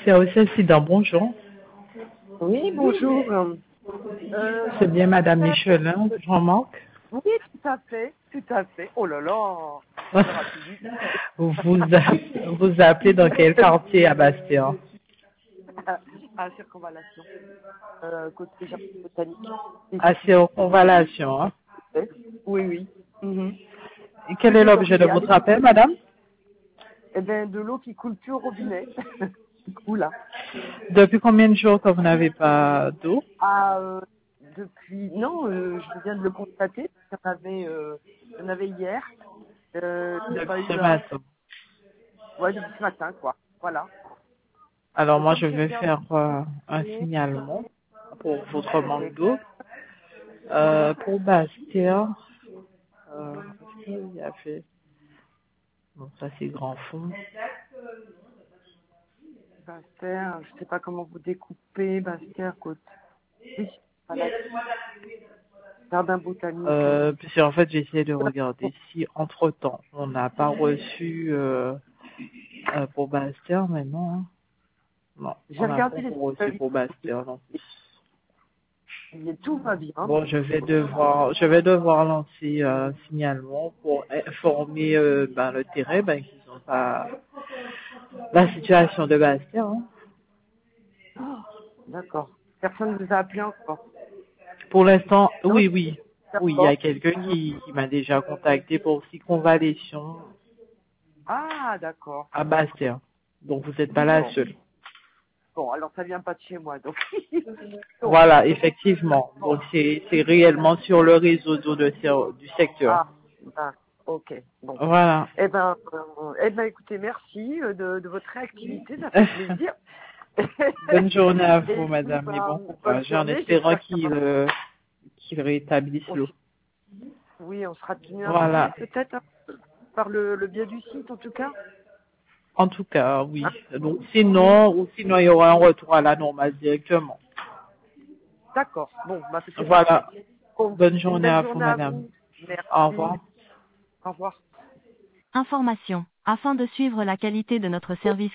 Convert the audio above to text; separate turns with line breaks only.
C'est aussi incident, bonjour.
Oui, bonjour.
C'est bien Madame Michelin, Jean-Marc.
Oui, tout à fait, tout à fait. Oh là là, la rapidité.
Vous appelez dans quel quartier à Bastia?
À circonvallation, côté jardin botanique.
À Circonvallation. Hein.
Oui, oui.
Et quel est l'objet de votre appel, Madame?
Eh bien, de l'eau qui coule plus au robinet. Du coup, là.
Depuis combien de jours que vous n'avez pas d'eau?
Depuis... Non, je viens de le constater. Il y en avait hier. J'ai pas
Depuis ce
eu...
matin.
Ouais, depuis ce matin, quoi. Voilà.
Alors
Et
moi,
comme
je vais
c'était en...
faire un signalement pour votre manque d'eau. Pour Bastia, qu'est-ce qu'il y a fait? Bon, ça c'est Grand Fond.
Bastère, je sais pas comment vous découpez, Bastère, côte. Oui, voilà. Jardin botanique.
Puis en fait, j'essaie de regarder si entre-temps, on n'a pas reçu pour Bastia, mais non. Hein. Non,
J'ai
on n'a pas
regardé les
encore reçu pour Bastia, non.
et tout va bien.
Bon, je vais devoir lancer un signalement pour informer le terrain qu'ils n'ont pas la situation de Bastia. Hein.
Oh, d'accord. Personne ne vous a appelé encore.
Pour l'instant,
Non,
oui, oui. Oui, il y a
d'accord.
quelqu'un qui m'a déjà contacté pour circonvallation
Ah, d'accord.
à Bastia. Donc, vous n'êtes pas la
Bon.
seule.
Bon, alors ça vient pas de chez moi, donc. Donc,
Voilà, effectivement. Donc, c'est réellement sur le réseau d'eau du secteur.
ben, ok. Bon.
Voilà.
Eh ben, écoutez, merci de votre réactivité, ça fait plaisir.
Bonne journée à
Et
vous,
puis,
madame, et
ben,
bon
bonne
courage. En
journée.
espérant
J'espère qu'il y aura...
qu'il rétablisse l'eau.
Oui, on sera tenu informé
Voilà.
peut-être hein, par le biais du site en tout cas.
En tout cas, oui.
Hein.
Donc, sinon, il y aura un retour à la normale directement.
D'accord. Bon, bah c'est parfait.
Voilà.
Bon,
Bonne
une
journée
belle
à vous,
journée à
madame.
vous.
Au
Merci.
revoir.
Au revoir.
Information. Afin de suivre la qualité de notre service